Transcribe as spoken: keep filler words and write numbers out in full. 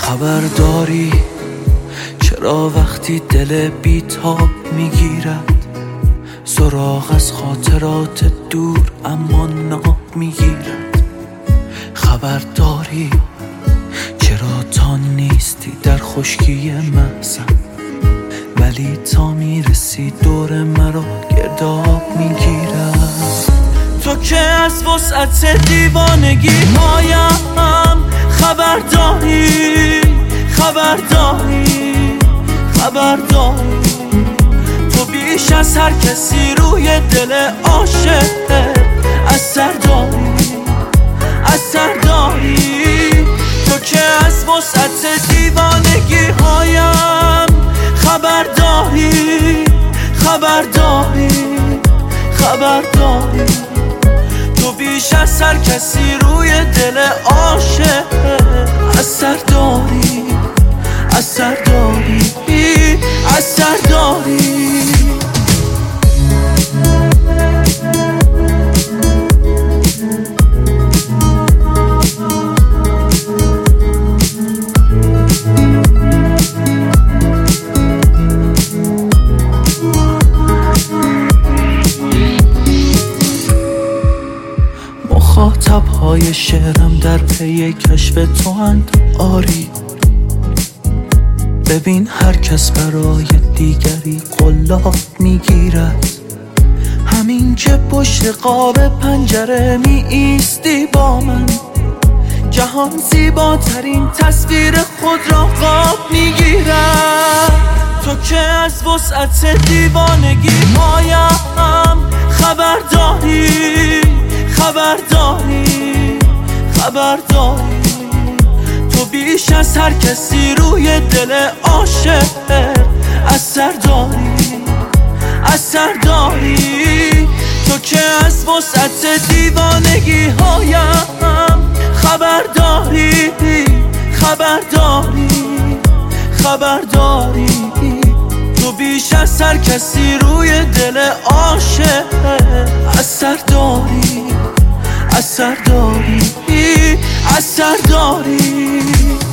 خبر داری چرا وقتی دل بیتاب میگیرد سراغ از خاطرات دور اما ناب میگیرد؟ خبر داری چرا تا نیستی در خشکی محزن ولی تا میرسی دور مرا گرداب میگیرد؟ تو که از وسعت دیوانگی هایم خبر داری خبر داری خبر داری تو بیش از هر کسی روی دل عاشق اثر داری اثر داری تو که از وسعت دیوانگی هایم خبر داری خبر داری خبر داری تو بیش از هر کسی روی دل عاشق اثر داری اثر داری اثر داری مخاطب های شعرم در پی کشف تو اند آری ببین هر کس برای دیگری قلاب میگیرد همین که پشت قاب پنجره می ایستی با من جهان زیباترین تصویر خود را قاب میگیرد تو که از وسعت دیوانگی هایم خبر داری خبر داری خبر داری تو بیش از هر کسی روی دل عاشق اثر داری اثر داری تو که از وسعت دیوانگی هایم خبر داری خبر داری خبر داری تو بیش از هر کسی روی دل عاشق اثر داری اثر داری اثر داری